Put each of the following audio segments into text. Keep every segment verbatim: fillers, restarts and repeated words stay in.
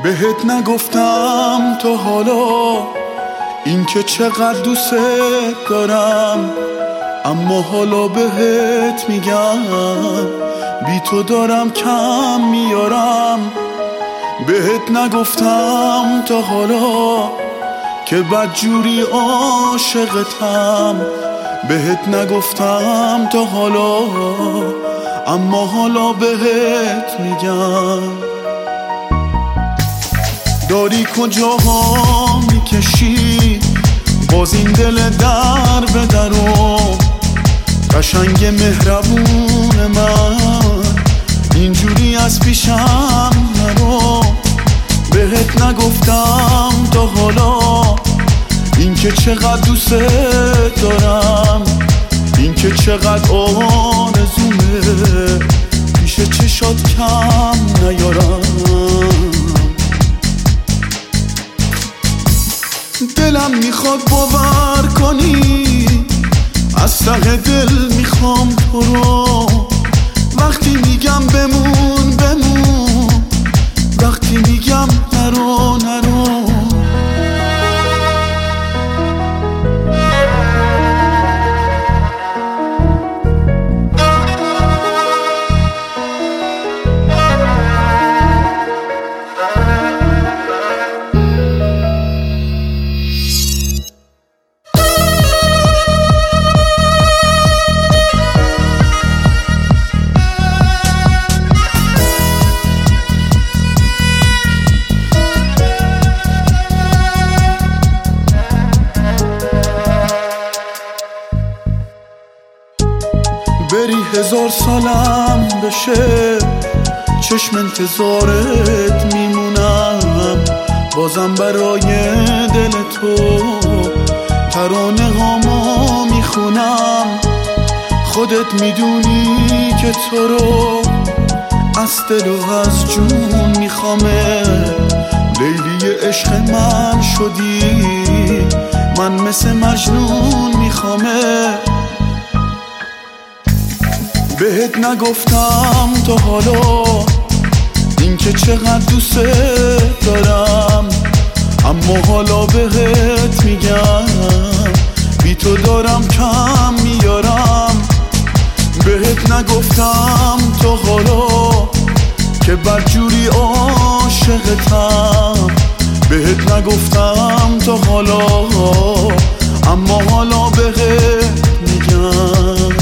بهت نگفتم تا حالا این که چقدر دوست دارم، اما حالا بهت میگم بی تو دارم کم میارم. بهت نگفتم تا حالا که بدجوری عاشقتم، بهت نگفتم تا حالا اما حالا بهت میگم. داری کجاها میکشی باز این دل در به درو، قشنگ مهربون من اینجوری از پیشم نرو. بهت نگفتم تا حالا این که چقدر دوست دارم، این که چقدر آرزومه پیش چشات کم نیارم. دلم میخواد باور کنی از ته دل میخوام تو رو، وقتی میگم بمون بمون، وقتی میگم نرو نرو. بری هزار سالم بشه چشم انتظارت میمونم، بازم برای دل تو ترانه هامو میخونم. خودت میدونی که تو رو از دل و از جون میخوامه، لیلی عشق من شدی من مثل مجنون میخوامه. بهت نگفتم تا حالا این که چقدر دوست دارم، اما حالا بهت میگم بی تو دارم کم میارم. بهت نگفتم تا حالا که بدجوری عاشقتم، بهت نگفتم تا حالا اما حالا بهت میگم.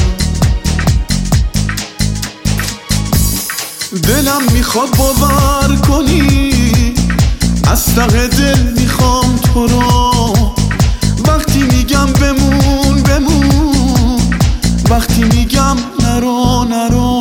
دلم میخواد باور کنی از ته دل میخوام تو رو، وقتی میگم بمون بمون، وقتی میگم نرو نرو.